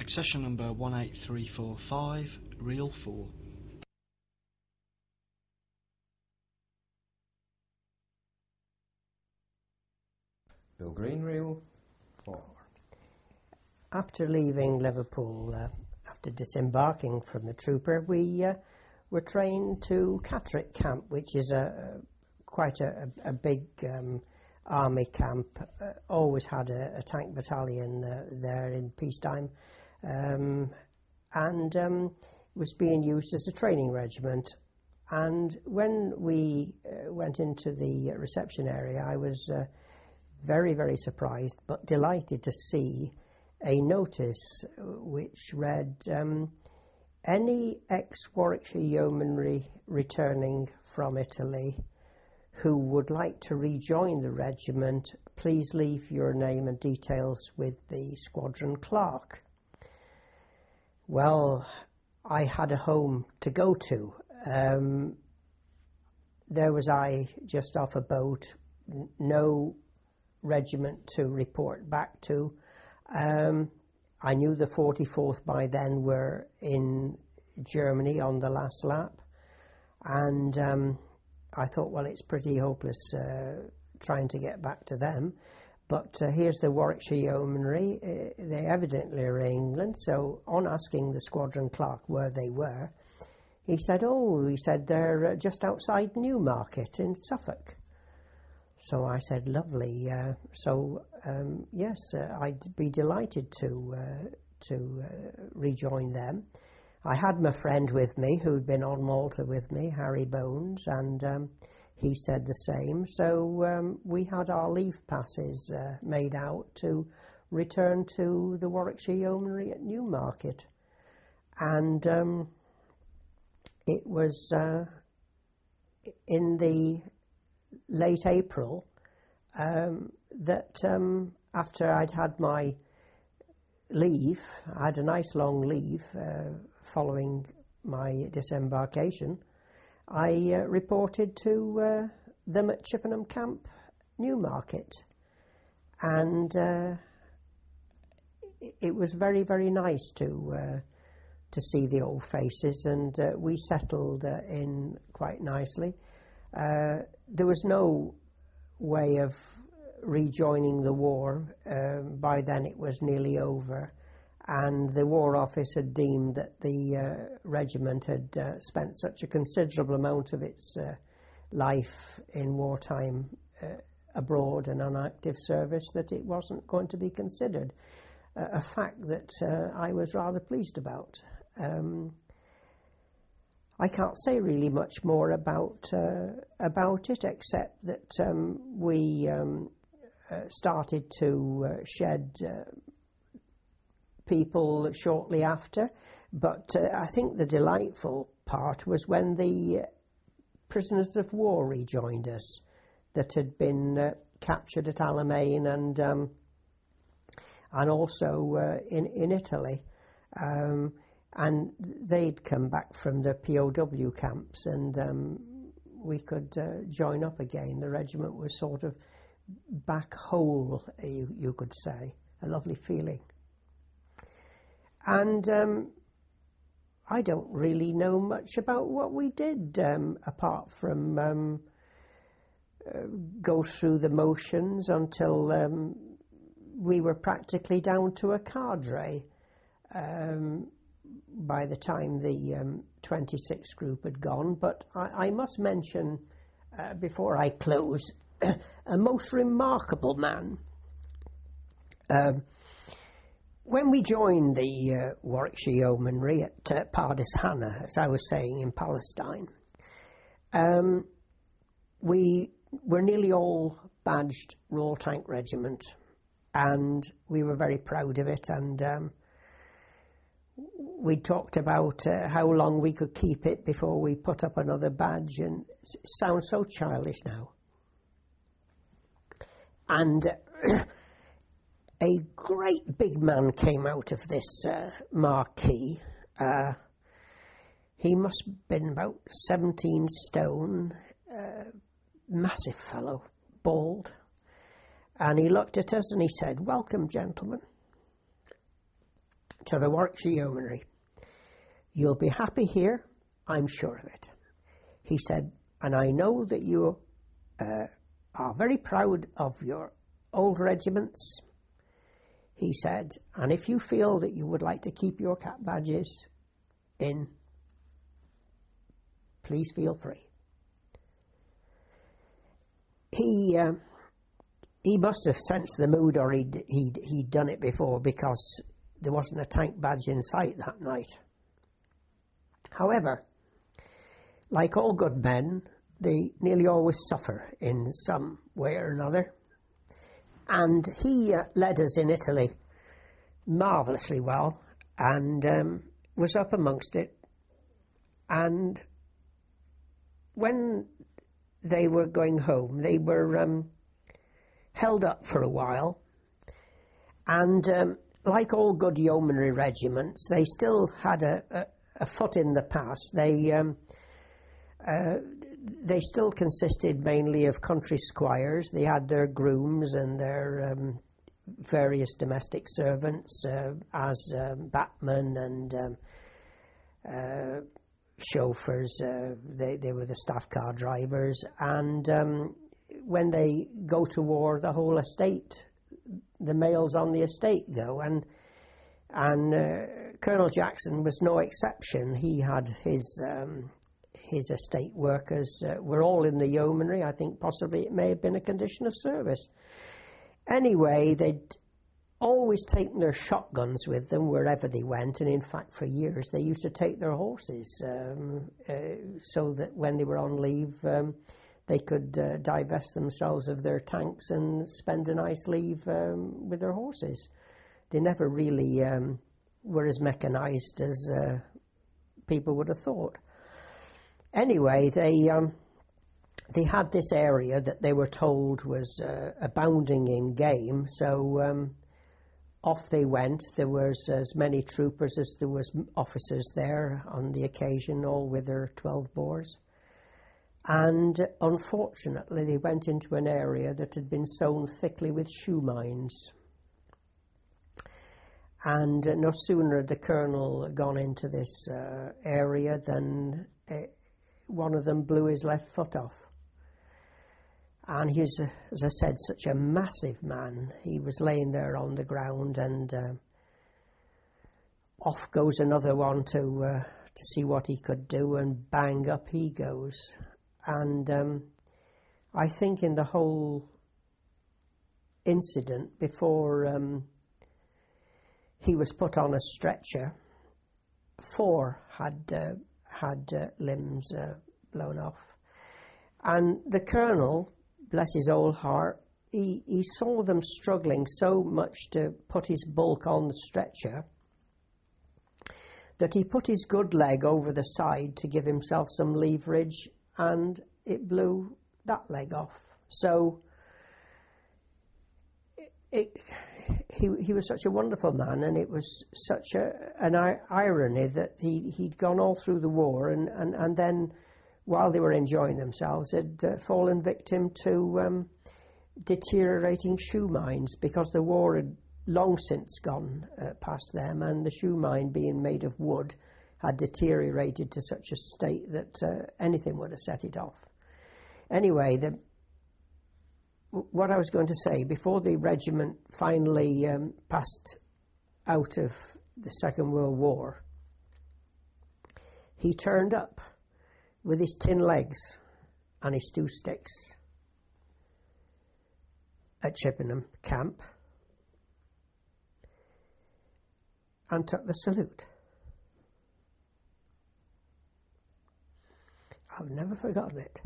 Session number 18345, reel 4. Bill Green, reel 4. After leaving Liverpool, after disembarking from the trooper, we were trained to Catterick Camp, which is quite a big army camp. Always had a tank battalion there in peacetime, and was being used as a training regiment. And when we went into the reception area, I was very, very surprised but delighted to see a notice which read, any ex-Warwickshire Yeomanry returning from Italy who would like to rejoin the regiment, please leave your name and details with the squadron clerk. Well, I had a home to go to. There was I, just off a boat, no regiment to report back to. I knew the 44th by then were in Germany on the last lap, and I thought, well, it's pretty hopeless trying to get back to them. But here's the Warwickshire Yeomanry. They evidently are in England, so on asking the squadron clerk where they were, he said, they're just outside Newmarket in Suffolk. So I said, lovely. Yes, I'd be delighted to rejoin them. I had my friend with me who'd been on Malta with me, Harry Bones, and he said the same. So we had our leave passes made out to return to the Warwickshire Yeomanry at Newmarket. And it was in the late April that after I'd had my leave, I had a nice long leave following my disembarkation, I reported to them at Chippenham Camp, Newmarket, and it was very, very nice to see the old faces, and we settled in quite nicely. There was no way of rejoining the war. By then it was nearly over, and the War Office had deemed that the regiment had spent such a considerable amount of its life in wartime abroad and on active service that it wasn't going to be considered. A fact that I was rather pleased about. I can't say really much more about it, except that we started to shed people shortly after. But I think the delightful part was when the prisoners of war rejoined us that had been captured at Alamein and also in Italy. And they'd come back from the POW camps, and we could join up again. The regiment was sort of back whole, you could say. A lovely feeling. And I don't really know much about what we did, apart from go through the motions until we were practically down to a cadre. By the time the 26th group had gone. But I must mention, before I close, a most remarkable man. When we joined the Warwickshire Yeomanry at Pardis-Hannah, as I was saying, in Palestine, we were nearly all badged Royal Tank Regiment, and we were very proud of it, and we talked about how long we could keep it before we put up another badge, and it sounds so childish now. And a great big man came out of this marquee. He must have been about 17 stone, massive fellow, bald. And he looked at us and he said, "Welcome, gentlemen, to the Warwickshire Yeomanry. You'll be happy here, I'm sure of it. He said, and I know that you are very proud of your old regiments. He said, and if you feel that you would like to keep your cap badges in, please feel free. He must have sensed the mood, or he'd done it before, because there wasn't a tank badge in sight that night. However, like all good men, they nearly always suffer in some way or another. And he led us in Italy marvellously well, and was up amongst it. And when they were going home, they were held up for a while. And like all good yeomanry regiments, they still had a foot in the past. They still consisted mainly of country squires. They had their grooms and their various domestic servants as batmen and chauffeurs. They were the staff car drivers. And when they go to war, the whole estate, the males on the estate go. And Colonel Jackson was no exception. He had his estate workers were all in the yeomanry. I think possibly it may have been a condition of service. Anyway, they'd always taken their shotguns with them wherever they went, and in fact for years they used to take their horses so that when they were on leave they could divest themselves of their tanks and spend a nice leave with their horses. They never really were as mechanised as people would have thought. Anyway, they had this area that they were told was abounding in game, so off they went. There was as many troopers as there was officers there on the occasion, all with their 12 bores. And unfortunately, they went into an area that had been sown thickly with shoe mines. And no sooner had the colonel gone into this area than one of them blew his left foot off. And he's, as I said, such a massive man. He was laying there on the ground, and off goes another one to see what he could do, and bang, up he goes. And I think in the whole incident, before he was put on a stretcher, 4 had limbs blown off. And the colonel, bless his old heart, he saw them struggling so much to put his bulk on the stretcher that he put his good leg over the side to give himself some leverage, and it blew that leg off. So he was such a wonderful man, and it was such an irony that he'd gone all through the war, and then while they were enjoying themselves had fallen victim to deteriorating shoe mines, because the war had long since gone past them, and the shoe mine, being made of wood, had deteriorated to such a state that anything would have set it off. Anyway, what I was going to say, before the regiment finally passed out of the Second World War, he turned up with his tin legs and his 2 sticks at Chippenham camp and took the salute. I've never forgotten it.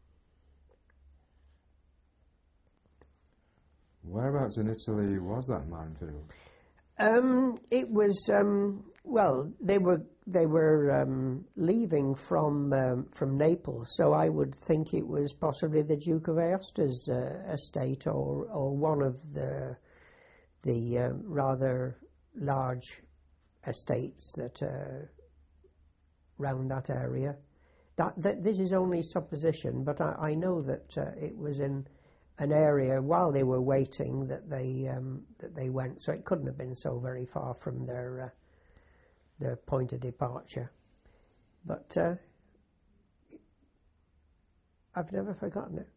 Whereabouts in Italy was that minefield? It was well, they were leaving from Naples, so I would think it was possibly the Duke of Aosta's estate, or one of the rather large estates that round that area. That this is only supposition, but I know that it was in an area while they were waiting that they went, so it couldn't have been so very far from their the point of departure. But I've never forgotten it.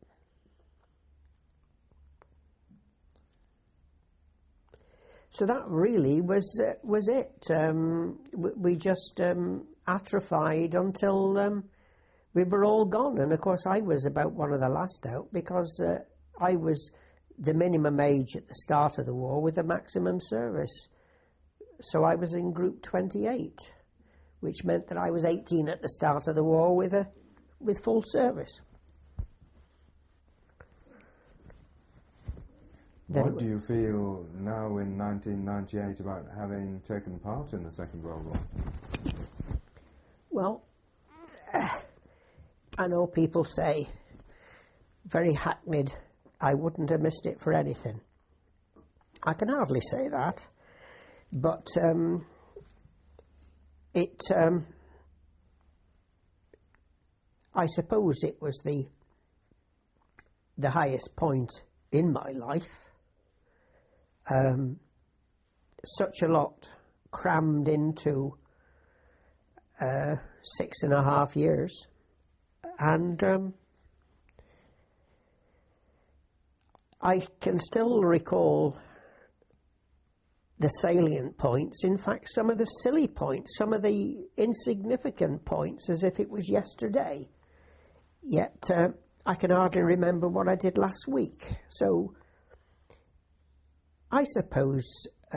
So that really was it. We just atrophied until we were all gone. And of course I was about one of the last out, because I was the minimum age at the start of the war with the maximum service. So I was in Group 28, which meant that I was 18 at the start of the war with full service. What do you feel now in 1998 about having taken part in the Second World War? Well, I know people say, very hackneyed, I wouldn't have missed it for anything. I can hardly say that, but I suppose it was the highest point in my life. Such a lot crammed into 6.5 years, and I can still recall the salient points, in fact some of the silly points, some of the insignificant points, as if it was yesterday, yet I can hardly remember what I did last week. So I suppose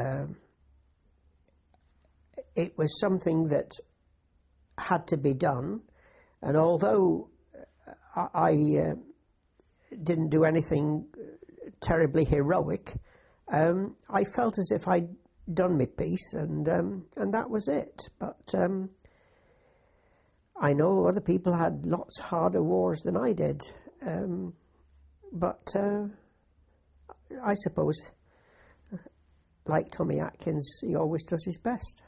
it was something that had to be done, and although I didn't do anything terribly heroic, I felt as if I'd done my piece, and that was it. But I know other people had lots harder wars than I did, but I suppose, like Tommy Atkins, he always does his best.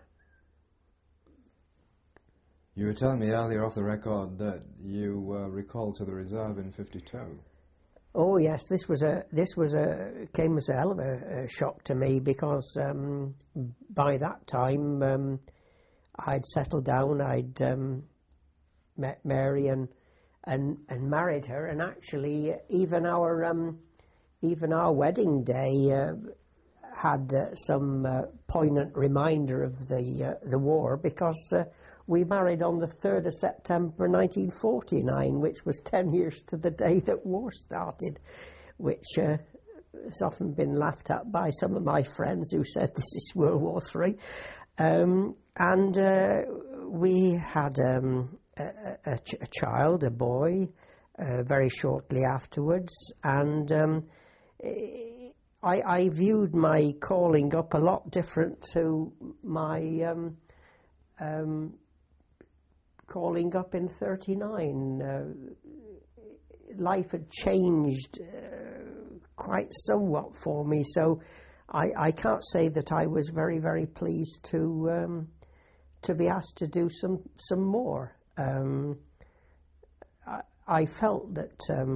You were telling me earlier off the record that you were recalled to the reserve in 52. Oh yes, this came as a hell of a shock to me, because by that time I'd settled down, I'd met Mary and married her, and actually even our wedding day had some poignant reminder of the war, because we married on the 3rd of September 1949, which was 10 years to the day that war started, which has often been laughed at by some of my friends who said this is World War III. We had a child, a boy, very shortly afterwards, and I viewed my calling up a lot different to my calling up in 39. Life had changed quite somewhat for me, so I can't say that I was very, very pleased to be asked to do some more. I felt that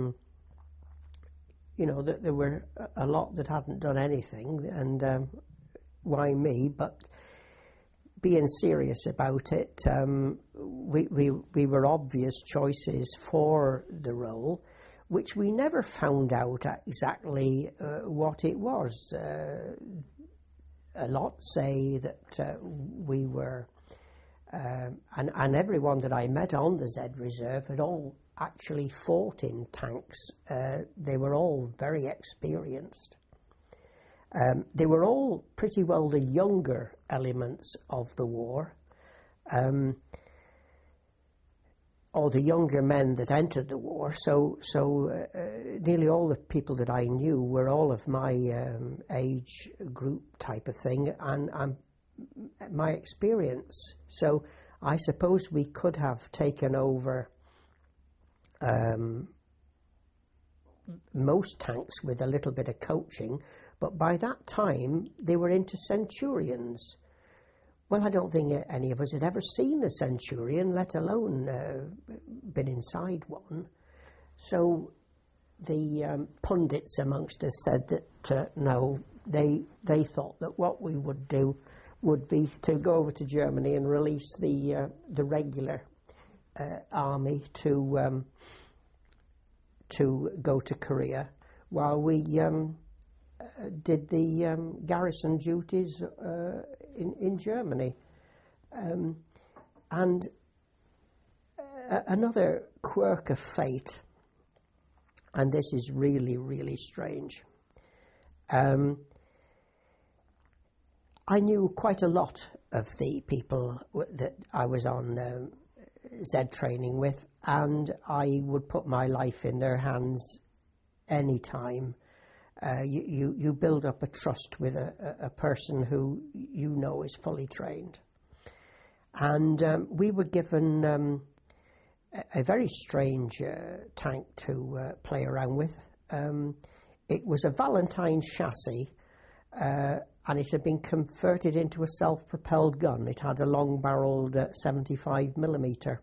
that there were a lot that hadn't done anything, and why me? But being serious about it, we were obvious choices for the role, which we never found out exactly what it was. A lot say that we were, and everyone that I met on the Z Reserve had all actually fought in tanks. They were all very experienced. They were all pretty well the younger elements of the war, or the younger men that entered the war. So nearly all the people that I knew were all of my age group type of thing, and my experience. So I suppose we could have taken over most tanks with a little bit of coaching, but by that time they were into Centurions. Well, I don't think any of us had ever seen a Centurion, let alone been inside one. So the pundits amongst us said that no, they thought that what we would do would be to go over to Germany and release the regular army to go to Korea, while we did the garrison duties in Germany. And another quirk of fate, and this is really, really strange. I knew quite a lot of the people that I was on Z training with, and I would put my life in their hands any time. You build up a trust with a person who you know is fully trained. And we were given a very strange tank to play around with. It was a Valentine chassis, and it had been converted into a self-propelled gun. It had a long-barreled 75mm,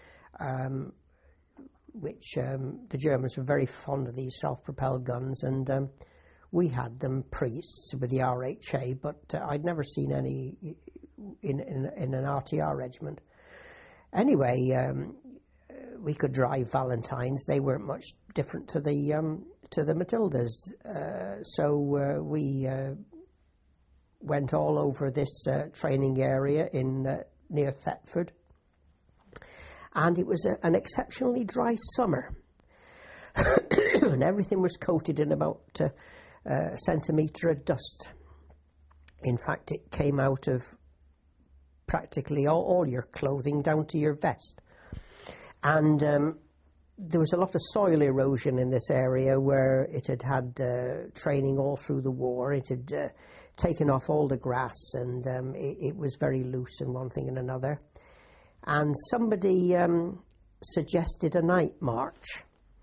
which the Germans were very fond of these self-propelled guns, and we had them priests with the RHA, but I'd never seen any in an RTR regiment. Anyway, we could drive Valentines. They weren't much different to the Matildas, so we went all over this training area near Thetford, and it was an exceptionally dry summer, and everything was coated in about a centimetre of dust. In fact, it came out of practically all your clothing down to your vest. And there was a lot of soil erosion in this area where it had training all through the war. It had taken off all the grass, and it was very loose in one thing and another. And somebody suggested a night march.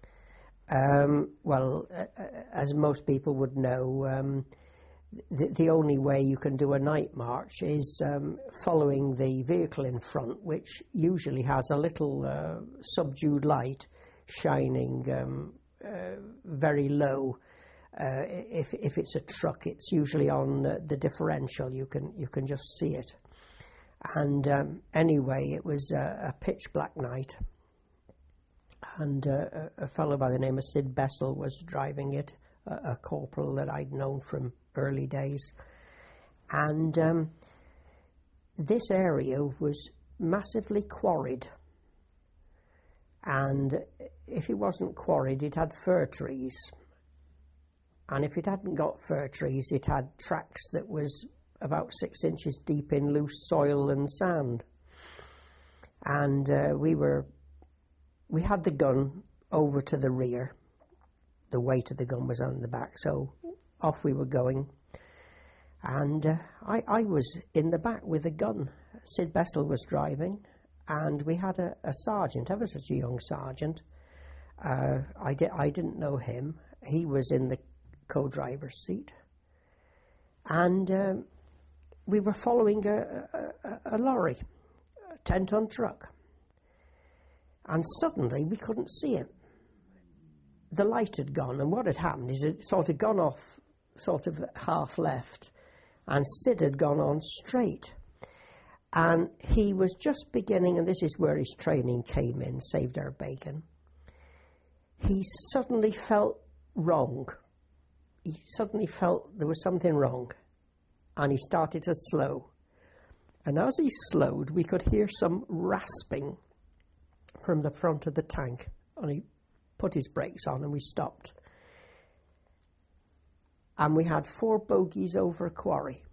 Well, as most people would know, the only way you can do a night march is following the vehicle in front, which usually has a little subdued light shining very low. If it's a truck, it's usually on the differential. You can just see it. And anyway, it was a pitch black night, and a fellow by the name of Sid Bessel was driving it, a corporal that I'd known from early days. And this area was massively quarried, and if it wasn't quarried, it had fir trees, and if it hadn't got fir trees, it had tracks that was about 6 inches deep in loose soil and sand. And we had the gun over to the rear. The weight of the gun was on the back, so off we were going. And I was in the back with the gun. Sid Bessel was driving, and we had a sergeant, ever such a young sergeant. I didn't know him. He was in the co-driver's seat. And we were following a lorry, a 10-ton truck. And suddenly we couldn't see it. The light had gone, and what had happened is it sort of gone off, sort of half left, and Sid had gone on straight. And he was just beginning, and this is where his training came in, saved our bacon. He suddenly felt wrong. He suddenly felt there was something wrong, and he started to slow. And as he slowed, we could hear some rasping from the front of the tank, and he put his brakes on and we stopped. And we had 4 bogies over a quarry,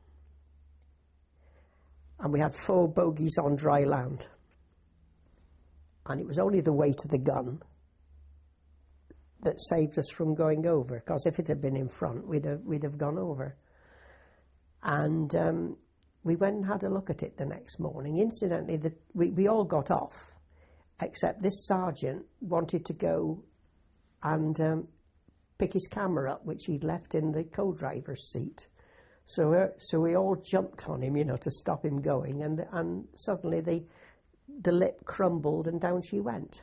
and we had 4 bogies on dry land, and it was only the weight of the gun that saved us from going over, because if it had been in front, we'd have gone over. And we went and had a look at it the next morning. Incidentally, we all got off, except this sergeant wanted to go and pick his camera up, which he'd left in the co-driver's seat. So we all jumped on him, to stop him going, and suddenly the lip crumbled and down she went.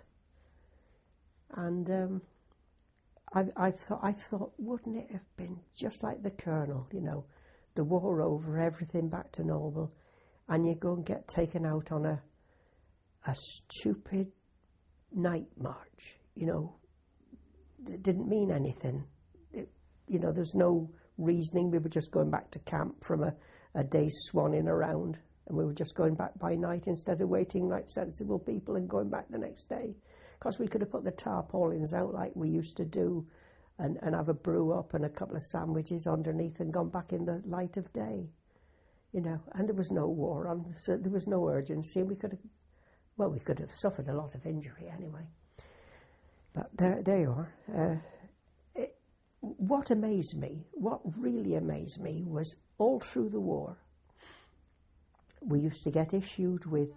And I thought, wouldn't it have been just like the Colonel, the war over, everything back to normal, and you go and get taken out on a stupid night march, you know. It didn't mean anything. You know, there's no reasoning. We were just going back to camp from a day's swanning around, and we were just going back by night instead of waiting like sensible people and going back the next day. Because we could have put the tarpaulins out like we used to do and have a brew up and a couple of sandwiches underneath and gone back in the light of day, you know. And there was no war on, so there was no urgency. We could have suffered a lot of injury anyway. But there you are. What really amazed me was all through the war, we used to get issued with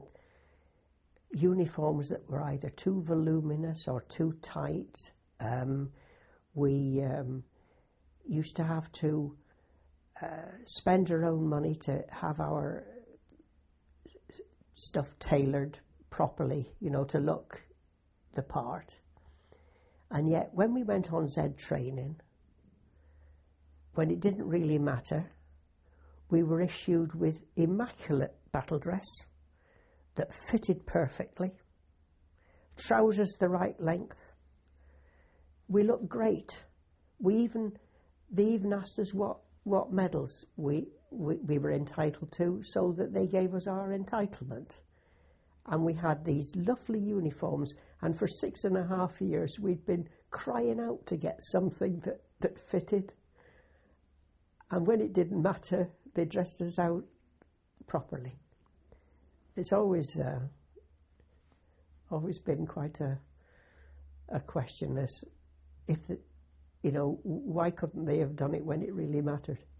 uniforms that were either too voluminous or too tight. We used to have to spend our own money to have our stuff tailored properly, you know, to look the part. And yet, when we went on Z training, when it didn't really matter, we were issued with immaculate battle dress that fitted perfectly, trousers the right length. We looked great. They even asked us what medals we were entitled to, so that they gave us our entitlement. And we had these lovely uniforms, and for 6.5 years we'd been crying out to get something that fitted. And when it didn't matter, they dressed us out properly. It's always been quite a question as if, why couldn't they have done it when it really mattered?